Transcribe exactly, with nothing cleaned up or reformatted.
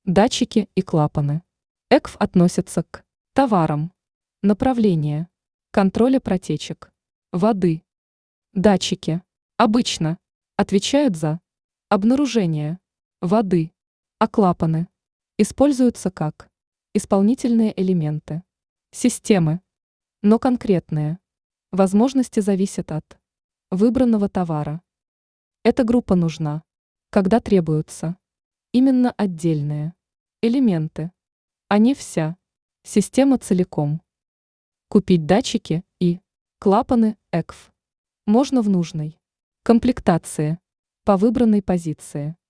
Датчики и клапаны. ЭКФ относятся к товарам, направления, контроля протечек, воды. Датчики обычно отвечают за обнаружение воды, а клапаны используются как исполнительные элементы системы, но конкретные возможности зависят от выбранного товара. Эта группа нужна, когда требуются именно отдельные элементы, а не вся система целиком. Купить датчики и клапаны ЭКФ можно в нужной комплектации по выбранной позиции.